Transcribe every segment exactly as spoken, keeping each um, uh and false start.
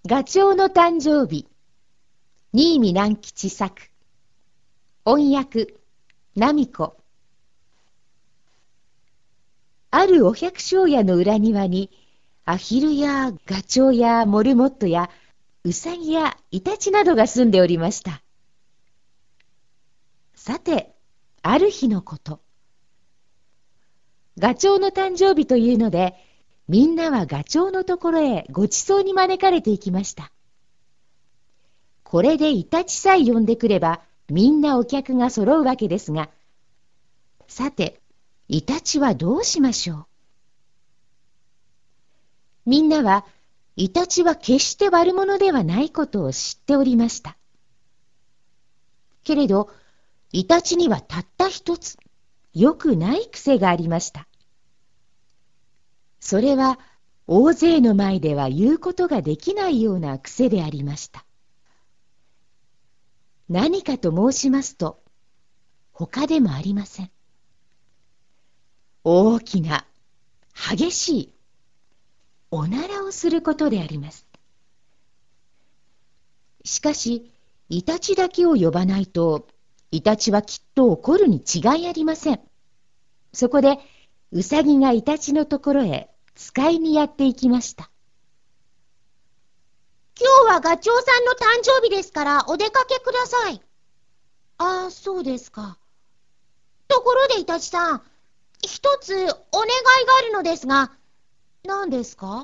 ガチョウの誕生日、新見南吉作。音訳、ナミコ。あるお百姓家の裏庭に、アヒルやガチョウやモルモットやウサギやイタチなどが住んでおりました。さて、ある日のこと。ガチョウの誕生日というので、みんなはガチョウのところへごちそうに招かれていきました。これでイタチさえ呼んでくれば、みんなお客が揃うわけですが、さて、イタチはどうしましょう。みんなは、イタチは決して悪者ではないことを知っておりました。けれど、イタチにはたった一つ、良くない癖がありました。それは、大勢の前では言うことができないような癖でありました。何かと申しますと、他でもありません。大きな、激しい、おならをすることであります。しかし、イタチだけを呼ばないと、イタチはきっと怒るに違いありません。そこで、ウサギがイタチのところへ使いにやっていきました。 今日はガチョウさんの誕生日ですからお出かけください。ああ、そうですか。ところでイタチさん、一つお願いがあるのですが。何ですか？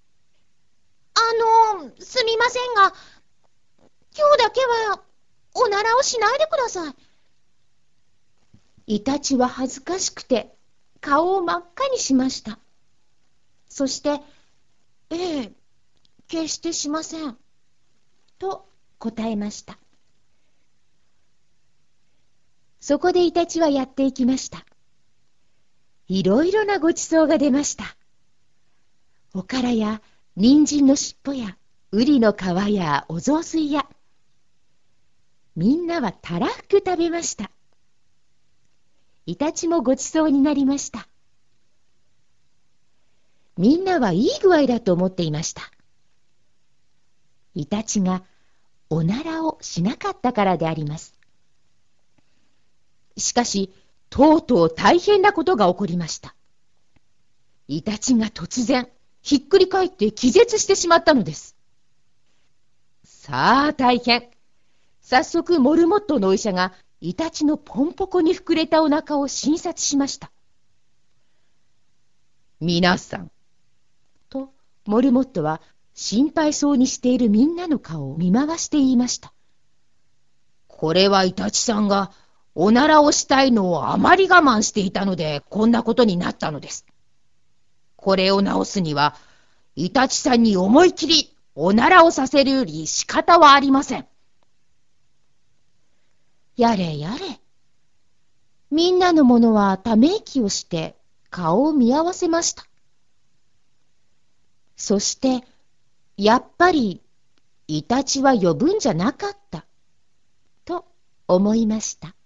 あの、すみませんが、今日だけはおならをしないでください。イタチは恥ずかしくて顔を真っ赤にしました。そして、 ええ、決してしません。 と答えました。そこでイタチはやっていきました。いろいろなごちそうが出ました。おからや人参の尻尾やウリの皮やお雑炊や、みんなはたらふく食べました。イタチもごちそうになりました。みんなはいい具合だと思っていました。イタチがおならをしなかったからであります。しかし、とうとう大変なことが起こりました。イタチが突然、ひっくり返って気絶してしまったのです。さあ大変。早速モルモットのお医者がイタチのポンポコに膨れたお腹を診察しました。皆さん、とモルモットは心配そうにしているみんなの顔を見回して言いました。これはイタチさんがおならをしたいのをあまり我慢していたのでこんなことになったのです。これを直すにはイタチさんに思い切りおならをさせるより仕方はありません。やれやれ。みんなの者はため息をして顔を見合わせました。そして、やっぱりイタチは呼ぶんじゃなかったと思いました。